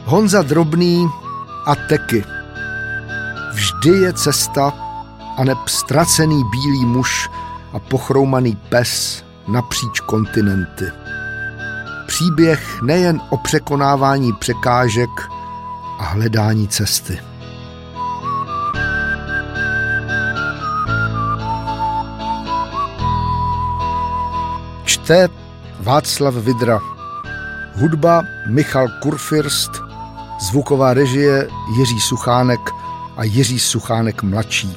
Honza Drobný a Teky. Vždy je cesta, aneb ztracený bílý muž a pochroumaný pes napříč kontinenty. Příběh nejen o překonávání překážek a hledání cesty. Čte Václav Vidra. Hudba Michal Kurfürst, zvuková režie Jiří Suchánek a Jiří Suchánek mladší.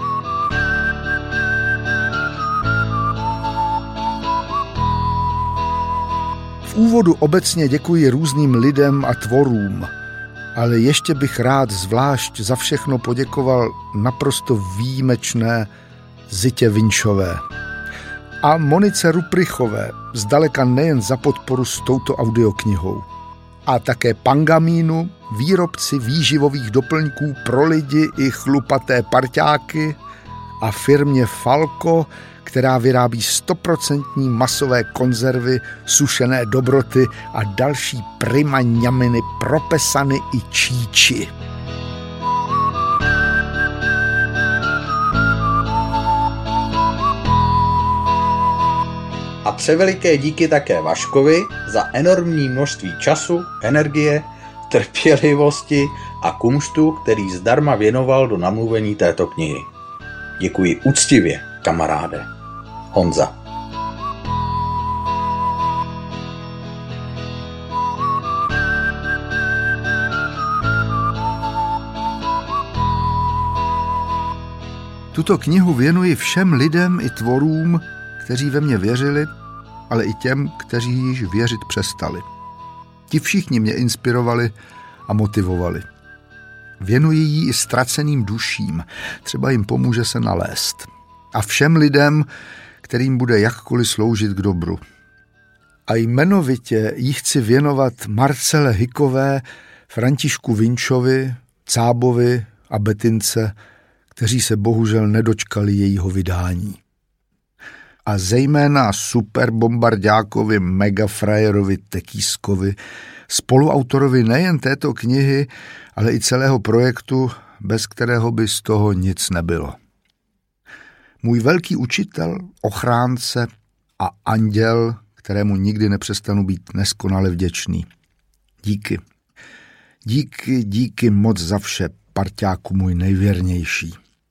V úvodu obecně děkuji různým lidem a tvorům, ale ještě bych rád zvlášť za všechno poděkoval naprosto výjimečné Zitě Vinčové a Monice Ruprichové, zdaleka nejen za podporu s touto audioknihou. A také Pangamínu, výrobci výživových doplňků pro lidi i chlupaté parťáky, a firmě Falco, která vyrábí 100% masové konzervy, sušené dobroty a další prima ňaminy pro pesany i číči. A převeliké díky také Vaškovi za enormní množství času, energie, trpělivosti a kumštu, který zdarma věnoval do namluvení této knihy. Děkuji úctivě, kamaráde. Honza. Tuto knihu věnuji všem lidem i tvorům, kteří ve mě věřili, ale i těm, kteří již věřit přestali. Ti všichni mě inspirovali a motivovali. Věnuji ji i ztraceným duším, třeba jim pomůže se nalézt. A všem lidem, kterým bude jakkoliv sloužit k dobru. A jmenovitě jí chci věnovat Marcele Hykové, Františku Vinčovi, Cábovi a Betince, kteří se bohužel nedočkali jejího vydání. A zejména superbombardákovi megafrajerovi Tekýskovi, spoluautorovi nejen této knihy, ale i celého projektu, bez kterého by z toho nic nebylo. Můj velký učitel, ochránce a anděl, kterému nikdy nepřestanu být neskonale vděčný. Díky. Díky moc za vše, parťáku můj nejvěrnější.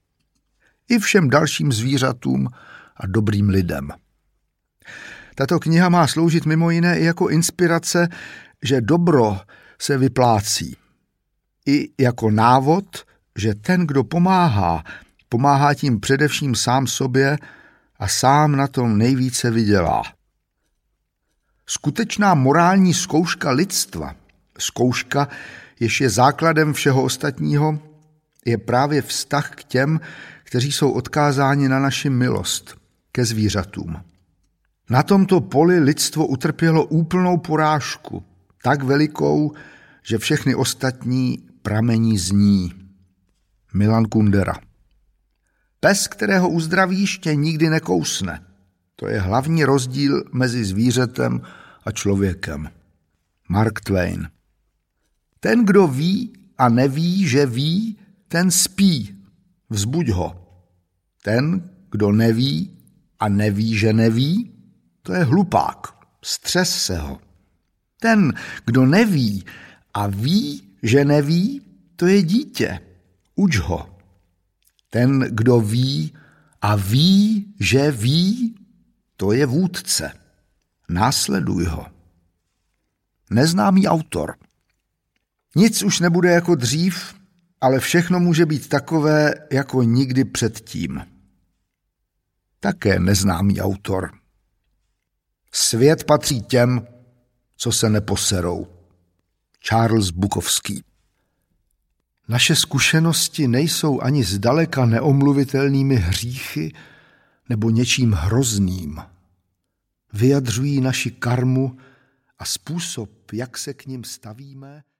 I všem dalším zvířatům a dobrým lidem. Tato kniha má sloužit mimo jiné i jako inspirace, že dobro se vyplácí. I jako návod, že ten, kdo pomáhá tím především sám sobě a sám na tom nejvíce vydělá. Skutečná morální zkouška lidstva, zkouška, jež je základem všeho ostatního, je právě vztah k těm, kteří jsou odkázáni na naši milost, ke zvířatům. Na tomto poli lidstvo utrpělo úplnou porážku, tak velikou, že všechny ostatní pramení z ní. Milan Kundera. Pes, kterého uzdravíš, tě nikdy nekousne. To je hlavní rozdíl mezi zvířetem a člověkem. Mark Twain. Ten, kdo ví a neví, že ví, ten spí. Vzbuď ho. Ten, kdo neví a neví, že neví, to je hlupák. Střes se ho. Ten, kdo neví a ví, že neví, to je dítě. Uč ho. Ten, kdo ví a ví, že ví, to je vůdce. Následuj ho. Neznámý autor. Nic už nebude jako dřív, ale všechno může být takové, jako nikdy předtím. Také neznámý autor. Svět patří těm, co se neposerou. Charles Bukowski. Naše zkušenosti nejsou ani zdaleka neomluvitelnými hříchy nebo něčím hrozným. Vyjadřují naši karmu a způsob, jak se k nim stavíme.